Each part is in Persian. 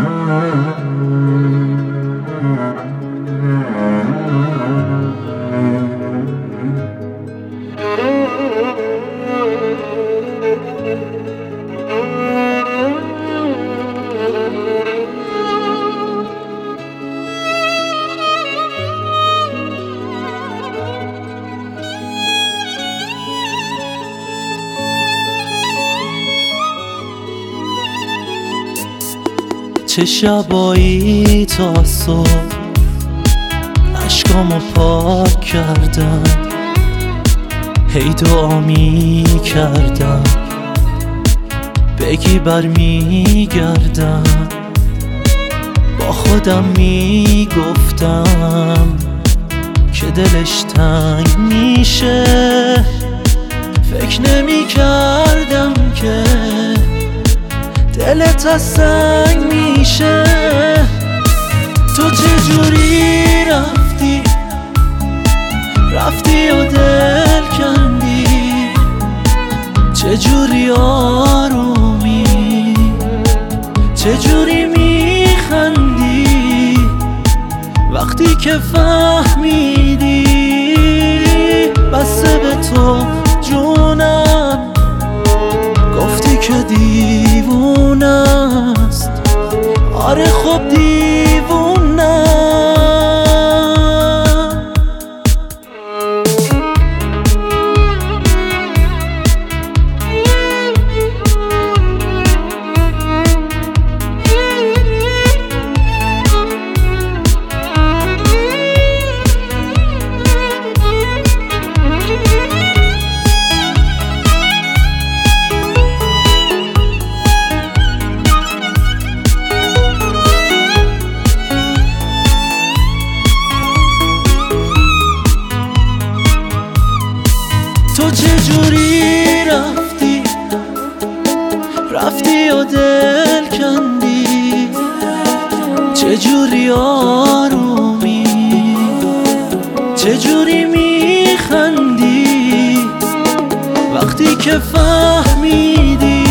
چه شبایی تا صبح عشقامو پاک کردم، هی دعا می کردم بگی برمی گردم. با خودم می گفتم که دلش تنگ میشه، فکر نمی کردم که دلت از سنگ میشه. تو چجوری رفتی و دل کندی، چجوری آرومی، چجوری میخندی وقتی که فهمیدی بسته به تو جونم. گفتی که دیوونه است، آره خب دیوونه. تو چجوری رفتی و دل کندی، چجوری آرومی، چجوری میخندی وقتی که فهمیدی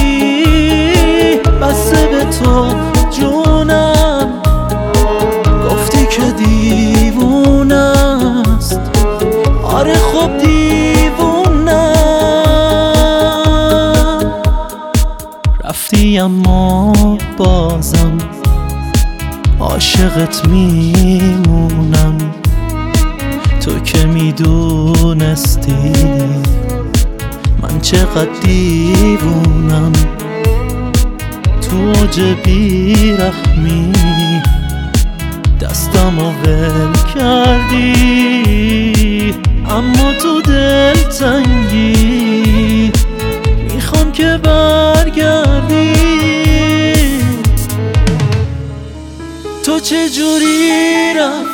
بسته به تو جونم. گفتی که دیوونه است، آره خب دیوونه. رفتی اما بازم عاشقت میمونم. تو که میدونستی من چقدر دیوونم، تو اوج بیرحمی دستمو ول کردی. اما تو دلتنگی میخوام که برگردی. تو چجوری